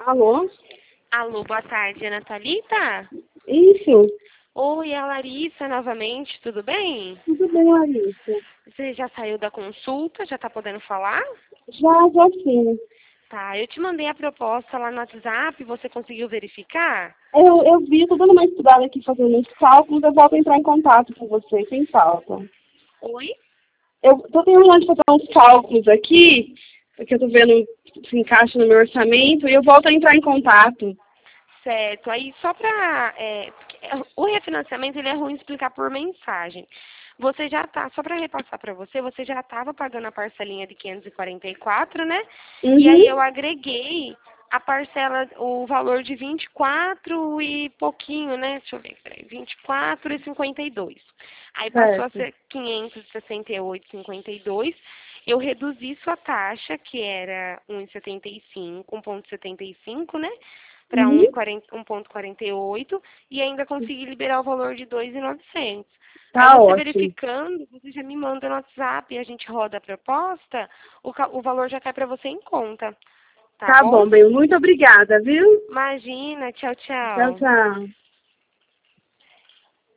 Alô? Alô, boa tarde, Ana Thalita? Isso. Oi, é a Larissa novamente, tudo bem? Tudo bem, Larissa? Você já saiu da consulta, já tá podendo falar? Já sim. Tá, eu te mandei a proposta lá no WhatsApp, você conseguiu verificar? Eu vi, tô dando uma estudada aqui fazendo uns cálculos, eu volto a entrar em contato com você, sem falta. Oi? Eu tô terminando de fazer uns cálculos aqui, porque eu tô vendo se encaixa no meu orçamento, e eu volto a entrar em contato. Certo, aí só para... o refinanciamento ele é ruim explicar por mensagem. Você já tá, só para repassar para você, você já estava pagando a parcelinha de 544, né? E aí Uhum. eu agreguei a parcela, o valor de 24 e pouquinho, né? Deixa eu ver, peraí, 24,52. Aí passou a Certo. ser 568,52. Eu reduzi sua taxa, que era 1,75, 1,75, né? Para Uhum. 1,48 e ainda consegui liberar o valor de 2.900. Aí Tá você ótimo. verificando, você já me manda no WhatsApp e a gente roda a proposta, o valor já cai para você em conta, tá Tá bom? bom, bem, muito obrigada, viu? Imagina, tchau, Tchau, tchau. tchau.